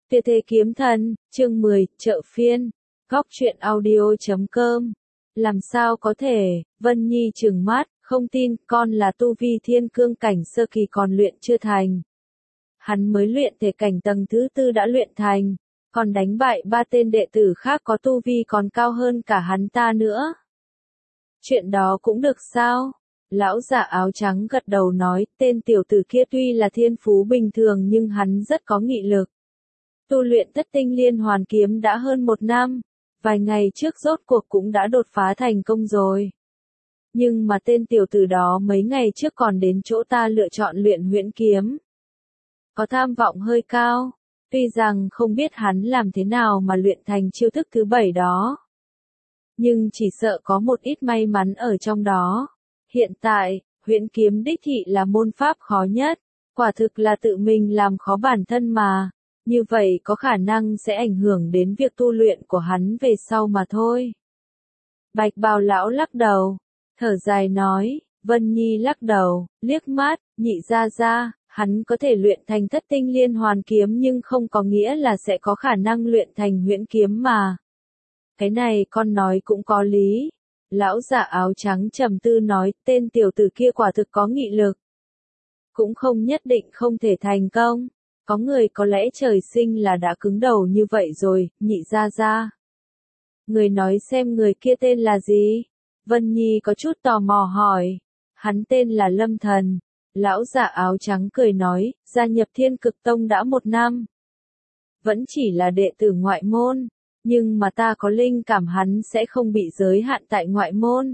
Tuyệt thế kiếm thần, chương 10, chợ phiên. Góc truyện audio.com. Làm sao có thể, Vân Nhi trừng mắt, không tin, con là tu vi thiên cương cảnh sơ kỳ còn luyện chưa thành. Hắn mới luyện thể cảnh tầng thứ 4 đã luyện thành, còn đánh bại 3 tên đệ tử khác có tu vi còn cao hơn cả hắn ta nữa. Chuyện đó cũng được sao? Lão giả áo trắng gật đầu nói, tên tiểu tử kia tuy là thiên phú bình thường nhưng hắn rất có nghị lực. Tu luyện Thất Tinh Liên Hoàn Kiếm đã hơn 1 năm, vài ngày trước rốt cuộc cũng đã đột phá thành công rồi. Nhưng mà tên tiểu tử đó mấy ngày trước còn đến chỗ ta lựa chọn luyện huyễn kiếm. Có tham vọng hơi cao, tuy rằng không biết hắn làm thế nào mà luyện thành chiêu thức thứ 7 đó. Nhưng chỉ sợ có một ít may mắn ở trong đó. Hiện tại, huyễn kiếm đích thị là môn pháp khó nhất, quả thực là tự mình làm khó bản thân mà. Như vậy có khả năng sẽ ảnh hưởng đến việc tu luyện của hắn về sau mà thôi. Bạch bào lão lắc đầu, thở dài nói, Vân Nhi lắc đầu, liếc mắt, Nhị gia gia, hắn có thể luyện thành Thất Tinh Liên Hoàn Kiếm nhưng không có nghĩa là sẽ có khả năng luyện thành huyễn kiếm mà. Cái này con nói cũng có lý. Lão giả áo trắng trầm tư nói, tên tiểu tử kia quả thực có nghị lực. Cũng không nhất định không thể thành công. Có người có lẽ trời sinh là đã cứng đầu như vậy rồi, Nhị gia gia. Người nói xem người kia tên là gì? Vân Nhi có chút tò mò hỏi. Hắn tên là Lâm Thần. Lão giả áo trắng cười nói, gia nhập Thiên Cực Tông đã 1 năm. Vẫn chỉ là đệ tử ngoại môn, nhưng mà ta có linh cảm hắn sẽ không bị giới hạn tại ngoại môn.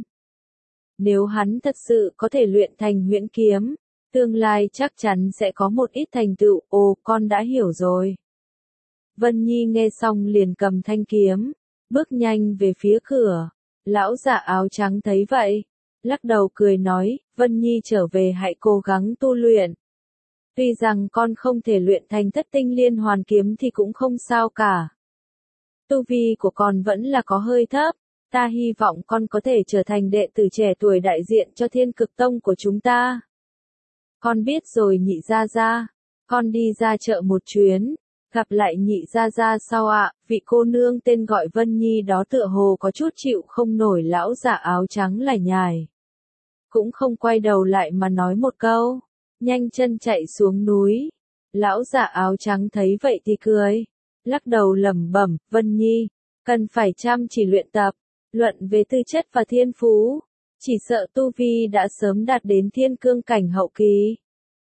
Nếu hắn thật sự có thể luyện thành huyễn kiếm, tương lai chắc chắn sẽ có một ít thành tựu. Ồ, con đã hiểu rồi. Vân Nhi nghe xong liền cầm thanh kiếm, bước nhanh về phía cửa. Lão giả áo trắng thấy vậy, lắc đầu cười nói, Vân Nhi trở về hãy cố gắng tu luyện. Tuy rằng con không thể luyện thành Thất Tinh Liên Hoàn Kiếm thì cũng không sao cả. Tu vi của con vẫn là có hơi thấp, ta hy vọng con có thể trở thành đệ tử trẻ tuổi đại diện cho Thiên Cực Tông của chúng ta. Con biết rồi Nhị gia gia, con đi ra chợ một chuyến, gặp lại Nhị gia gia sau ạ. Vị cô nương tên gọi Vân Nhi đó tựa hồ có chút chịu không nổi lão giả áo trắng lải nhải. Cũng không quay đầu lại mà nói một câu, nhanh chân chạy xuống núi. Lão giả áo trắng thấy vậy thì cười, lắc đầu lẩm bẩm, Vân Nhi, cần phải chăm chỉ luyện tập, luận về tư chất và thiên phú, chỉ sợ tu vi đã sớm đạt đến thiên cương cảnh hậu kỳ.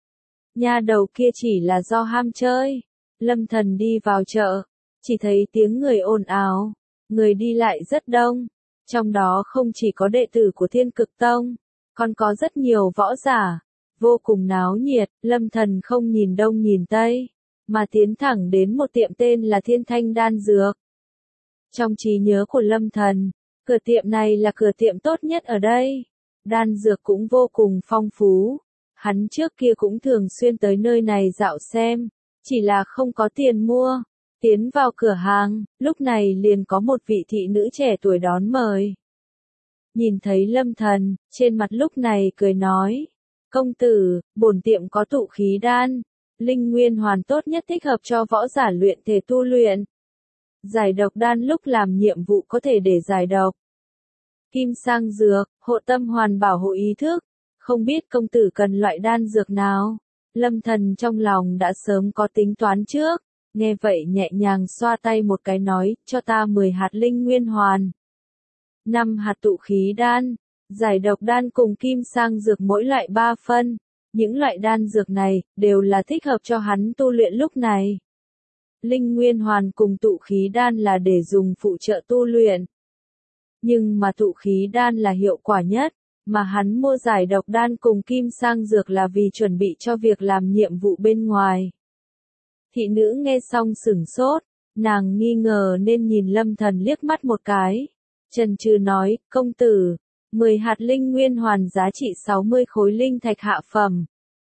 Nha đầu kia chỉ là do ham chơi. Lâm Thần đi vào chợ, chỉ thấy tiếng người ồn ào, người đi lại rất đông, trong đó không chỉ có đệ tử của Thiên Cực Tông, còn có rất nhiều võ giả, vô cùng náo nhiệt. Lâm Thần không nhìn đông nhìn tây, mà tiến thẳng đến một tiệm tên là Thiên Thanh Đan Dược. Trong trí nhớ của Lâm Thần, cửa tiệm này là cửa tiệm tốt nhất ở đây, đan dược cũng vô cùng phong phú. Hắn trước kia cũng thường xuyên tới nơi này dạo xem, chỉ là không có tiền mua. Tiến vào cửa hàng, lúc này liền có một vị thị nữ trẻ tuổi đón mời. Nhìn thấy Lâm Thần, trên mặt lúc này cười nói, công tử, bổn tiệm có tụ khí đan, linh nguyên hoàn tốt nhất thích hợp cho võ giả luyện thể tu luyện. Giải độc đan lúc làm nhiệm vụ có thể để giải độc. Kim sang dược, hộ tâm hoàn bảo hộ ý thức. Không biết công tử cần loại đan dược nào? Lâm Thần trong lòng đã sớm có tính toán trước, nghe vậy nhẹ nhàng xoa tay một cái nói, cho ta 10 hạt linh nguyên hoàn, 5 hạt tụ khí đan, giải độc đan cùng kim sang dược mỗi loại 3 phân. Những loại đan dược này, đều là thích hợp cho hắn tu luyện lúc này. Linh nguyên hoàn cùng tụ khí đan là để dùng phụ trợ tu luyện. Nhưng mà tụ khí đan là hiệu quả nhất. Mà hắn mua giải độc đan cùng kim sang dược là vì chuẩn bị cho việc làm nhiệm vụ bên ngoài. Thị nữ nghe xong sửng sốt, nàng nghi ngờ nên nhìn Lâm Thần liếc mắt một cái. Chần chừ nói, công tử, 10 hạt linh nguyên hoàn giá trị 60 khối linh thạch hạ phẩm.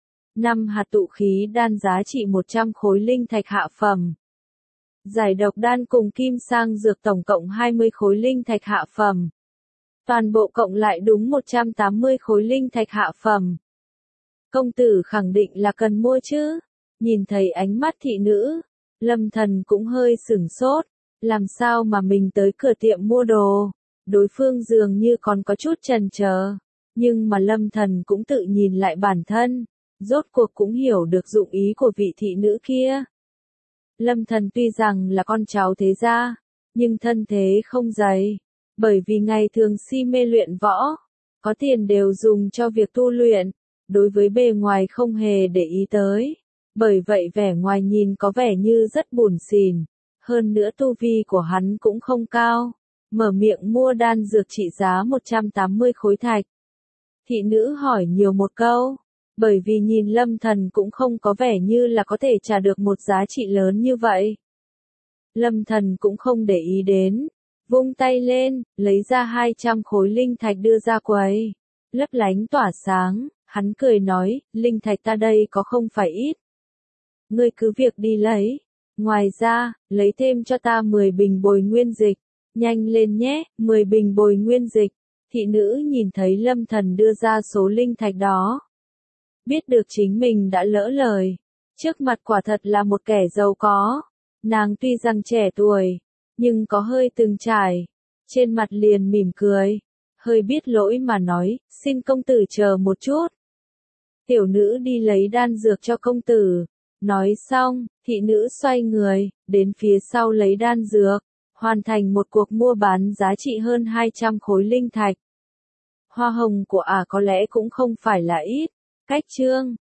5 hạt tụ khí đan giá trị 100 khối linh thạch hạ phẩm. Giải độc đan cùng kim sang dược tổng cộng 20 khối linh thạch hạ phẩm. Toàn bộ cộng lại đúng 180 khối linh thạch hạ phẩm. Công tử khẳng định là cần mua chứ? Nhìn thấy ánh mắt thị nữ, Lâm Thần cũng hơi sửng sốt, làm sao mà mình tới cửa tiệm mua đồ? Đối phương dường như còn có chút chần chờ, nhưng mà Lâm Thần cũng tự nhìn lại bản thân, rốt cuộc cũng hiểu được dụng ý của vị thị nữ kia. Lâm Thần tuy rằng là con cháu thế gia, nhưng thân thế không dày, bởi vì ngày thường si mê luyện võ, có tiền đều dùng cho việc tu luyện, đối với bề ngoài không hề để ý tới, bởi vậy vẻ ngoài nhìn có vẻ như rất bủn xỉn, hơn nữa tu vi của hắn cũng không cao, mở miệng mua đan dược trị giá 180 khối thạch. Thị nữ hỏi nhiều một câu, bởi vì nhìn Lâm Thần cũng không có vẻ như là có thể trả được một giá trị lớn như vậy. Lâm Thần cũng không để ý đến, vung tay lên, lấy ra 200 khối linh thạch đưa ra quầy, lấp lánh tỏa sáng, hắn cười nói, linh thạch ta đây có không phải ít. Ngươi cứ việc đi lấy, ngoài ra, lấy thêm cho ta 10 bình bồi nguyên dịch, nhanh lên nhé, 10 bình bồi nguyên dịch. Thị nữ nhìn thấy Lâm Thần đưa ra số linh thạch đó, biết được chính mình đã lỡ lời, trước mặt quả thật là một kẻ giàu có, nàng tuy rằng trẻ tuổi, nhưng có hơi từng trải, trên mặt liền mỉm cười, hơi biết lỗi mà nói, xin công tử chờ một chút. Tiểu nữ đi lấy đan dược cho công tử, nói xong, thị nữ xoay người, đến phía sau lấy đan dược, hoàn thành một cuộc mua bán giá trị hơn 200 khối linh thạch. Hoa hồng của ả có lẽ cũng không phải là ít. Cách chương